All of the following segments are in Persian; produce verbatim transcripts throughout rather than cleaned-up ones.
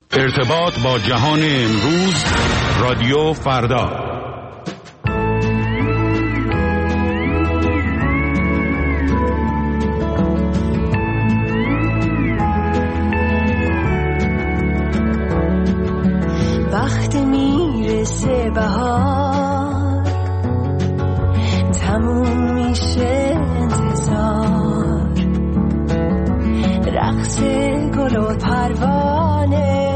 ارتباط با جهان امروز، رادیو فردا. وقتی میرسه بهار، تموم میشه انتظار، رقص گل و پروانه،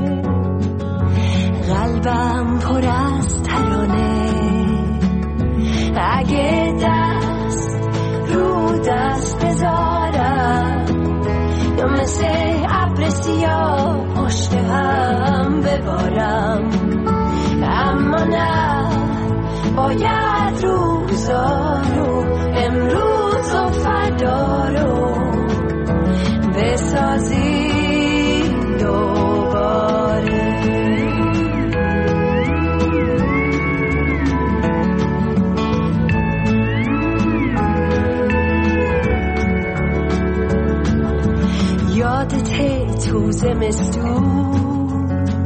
قلبم پر از ترانه. اگه دست رو دست بذارم، یا مثل ابر سیاه پشت هم ببارم، اما نه، باید روزا رو، امروز و فردا رو بسازی دوباره. یادته تو زمستون،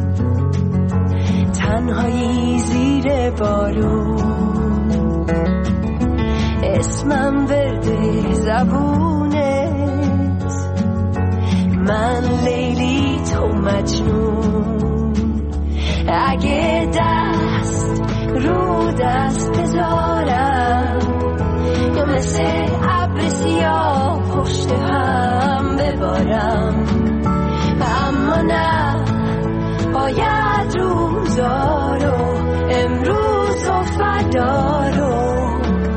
تنهایی زیر بارون، اسمم ورده زبونت، من لیلی تو مجنون. اگه دست رو دست بذارم، یا مثل ابر سیاه پشت هم ببارم، اما نه، باید روزا رو، امروز و فردا رو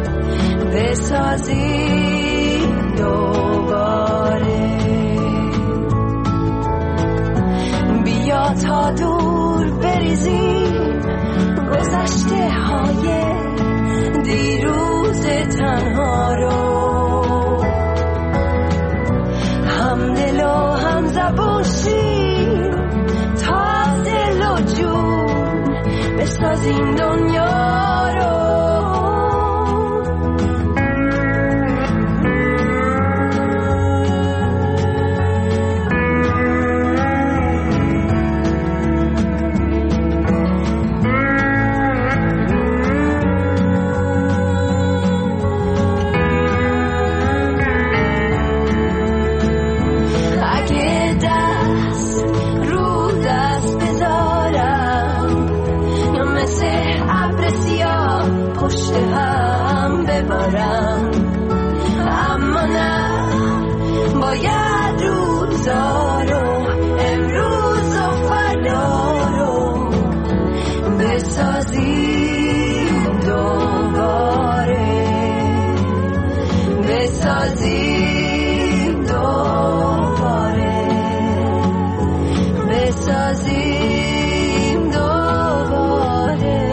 بسازی دوباره. بیا تا دور بریزیم گذشته های دیروز تنها رو، هم دل و هم زبون شیم تا دل و جون بسازیم دنیا رو. پشت هم ببارم، اما نه، باید روزا رو، امروز و فردا رو بسازیم دوباره، بسازیم دوباره، بسازیم دوباره.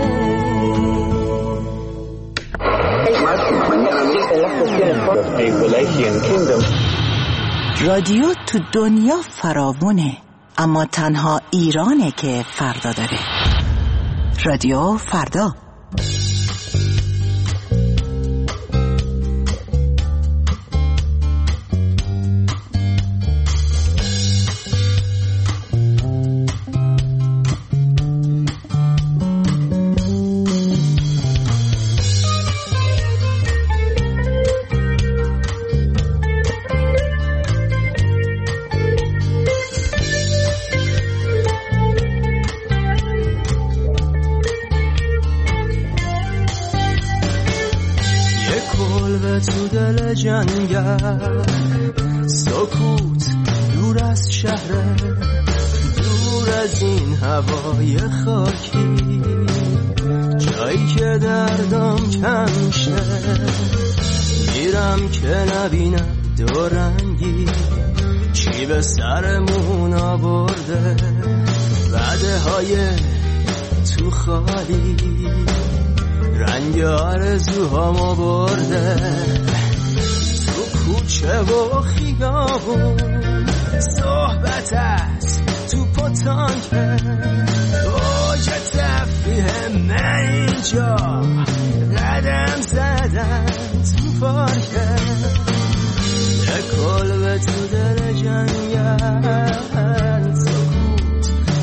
رادیو تو دنیا فراوونه، اما تنها ایرانه که فردا داره. رادیو فردا. تو دل جنگل، سکوت دور از شهر، دور از این هوای خاکی، جایی که دردم کم شه. میرم که نبینم دو رنگی، چی به سرمون آورده، وعده های تو خالی، رنگ آرزوهامو برده. تو کوچه و خیابون صحبت است، تو پتانکه اوج تفریح من اینجا، قدم زدن تو پارکه، یه کلبه تو دل جنگل، سکوت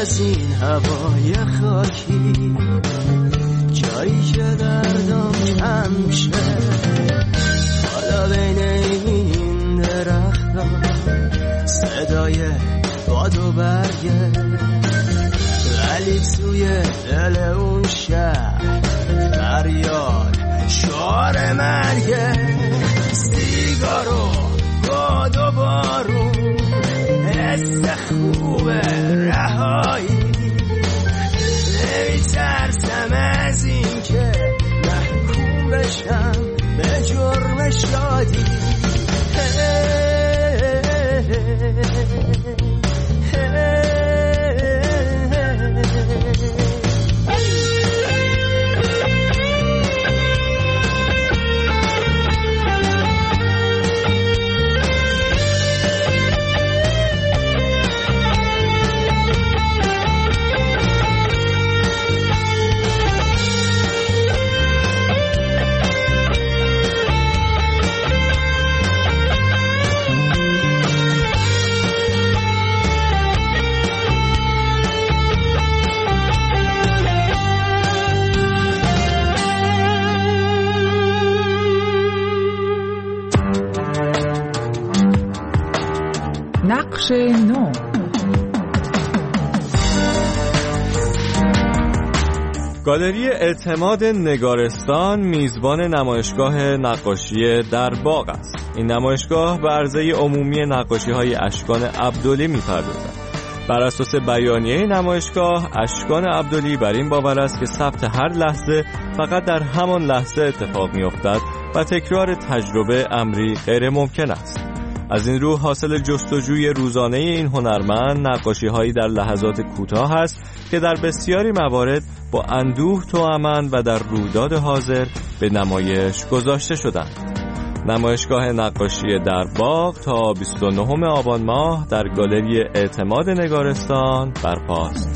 از این هوای خاکی، جایی که دردم کم شه. حالا بین این درخت صدای باد و برگه، ولی توی دل اون شهر فریاد شعار مرگه. سیگار و باد و بارون، حس خوب رهایی، نمیترسم از این که محکوم بشم به جرم شادی. نقش نو. گالری اعتماد نگارستان میزبان نمایشگاه نقاشی در باغ است. این نمایشگاه به عرضه عمومی نقاشی‌های اشکان عبدلی می‌پردازد. بر اساس بیانیه نمایشگاه، اشکان عبدلی بر این باور است که ثبت هر لحظه فقط در همان لحظه اتفاق می‌افتد و تکرار تجربه امری غیر ممکن است. از این رو حاصل جستجوی روزانه این هنرمند نقاشی‌هایی در لحظات کوتاه است که در بسیاری موارد با اندوه توأمند و در رویداد حاضر به نمایش گذاشته شدند. نمایشگاه نقاشی در باغ تا بیست و نهم آبان ماه در گالری اعتماد نگارستان برپاست.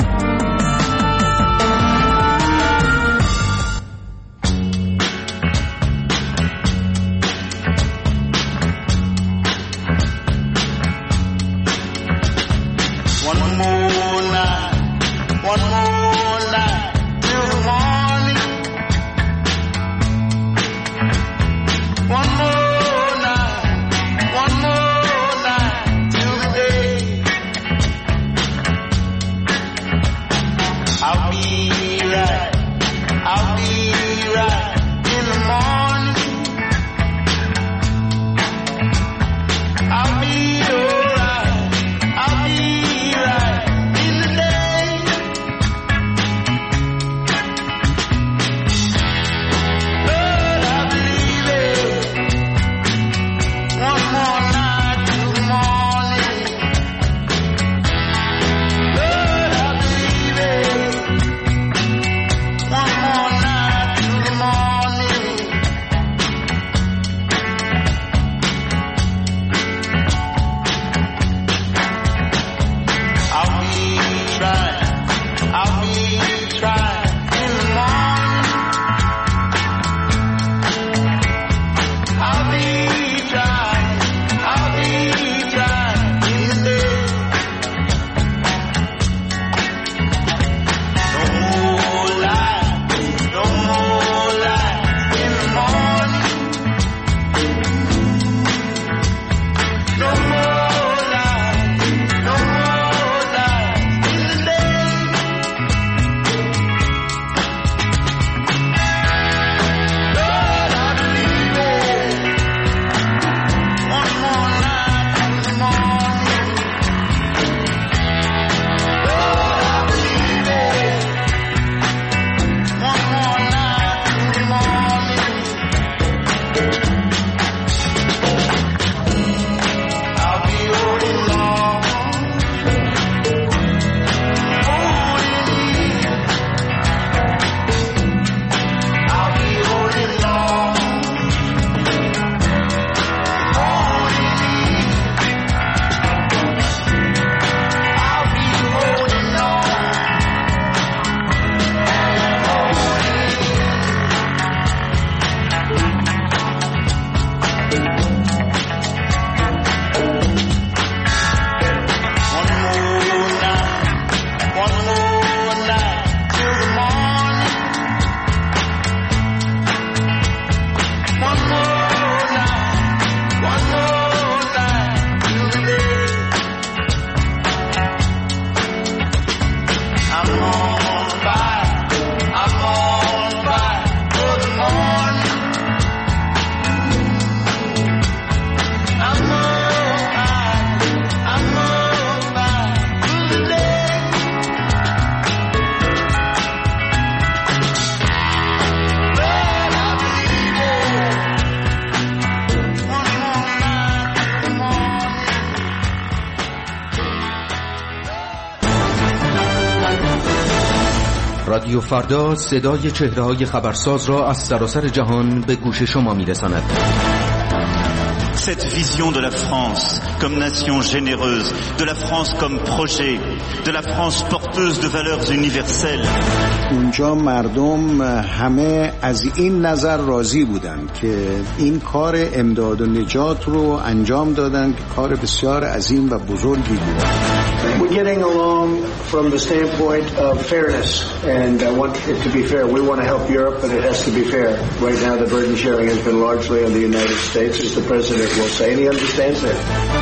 رادیو فردا صدای چهره‌های خبرساز را از سراسر جهان به گوش شما می‌رساند. Cette vision de la France comme nation généreuse, de la France comme projet, de la France porteuse de valeurs universelles. اونجا مردم همه از این نظر راضی بودند که این کار امداد و نجات رو انجام دادن که کار بسیار عظیم و بزرگی بود. We're getting along from the standpoint of fairness, and I want it to be fair. We want to help Europe, but it has to be fair. Right now, the burden sharing has been largely on the United States, as the President will say, and he understands that.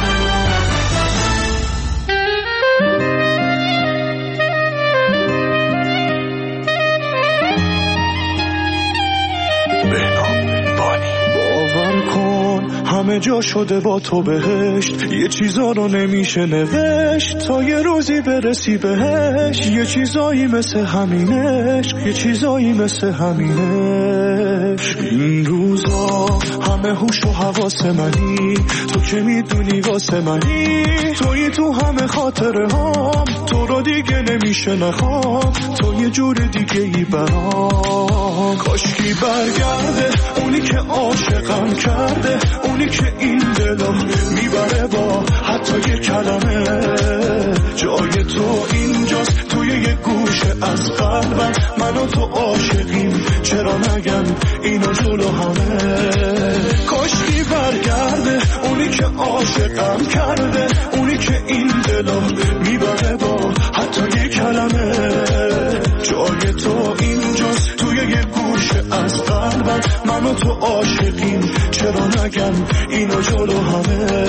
همه جا شده با تو بهشت، یه چیزا رو نمیشه نوشت تا یه روزی برسی بهش. یه چیزایی مثل همینش، یه چیزایی مثل همینش. این روزا همه هوش و حواس منی، تو که میدونی واسه منی، توی تو همه خاطره هام، تو رو دیگه نمیشه نخوام، تو یه جور دیگه ای برام. کاشکی برگرده اونی که عاشقم کرده، اونی که این دلو میبره با حتی یه کلمه. جای تو اینجاست توی یه گوشه از قلبم، من و تو عاشقیم چرا نگم اینو جلو همه. کاشکی برگرده اونی که عاشقم کرده، اونی که این دلو میبره با حتی یه کلمه. جای تو اینجاست توی یه گوشه از قلبم، من و تو عاشقیم چرا نگم اینو جلو همه.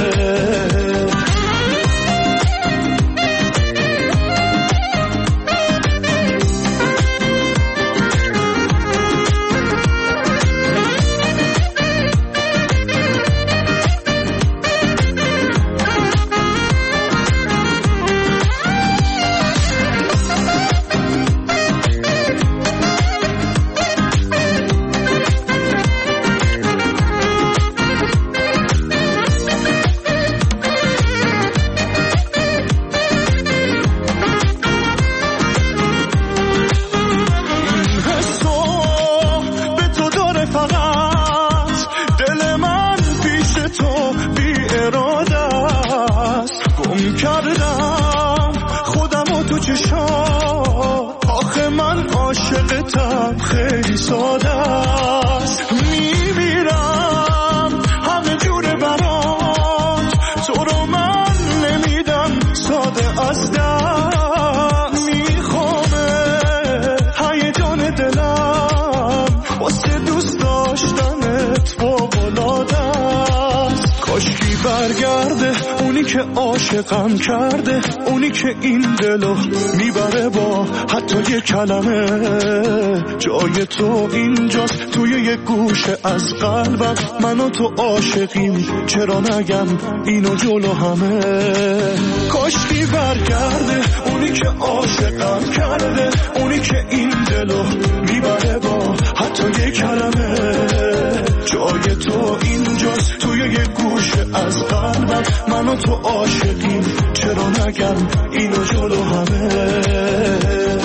خیلی ساده است، میمیرم همه جوره برات، تو رو من نمیدم ساده از دست. میخوامه هیجان دلم واسه دوست داشتنت فوق‌العاده است. کاشکی برگرده اونی که عاشقم کرده، اونی که این دلو میبره با حتی یه کلمه. جای تو اینجاست توی یه گوشه از قلبم، من و تو عاشقیم چرا نگم اینو جلو همه. کاشکی برگرده اونی که عاشقم کرده، اونی که این دلو میبره با حتی یه کلمه. جای تو اینجاست توی یه گوشه از قلبم، من و تو عاشقیم چرا نگم اینو جلو همه.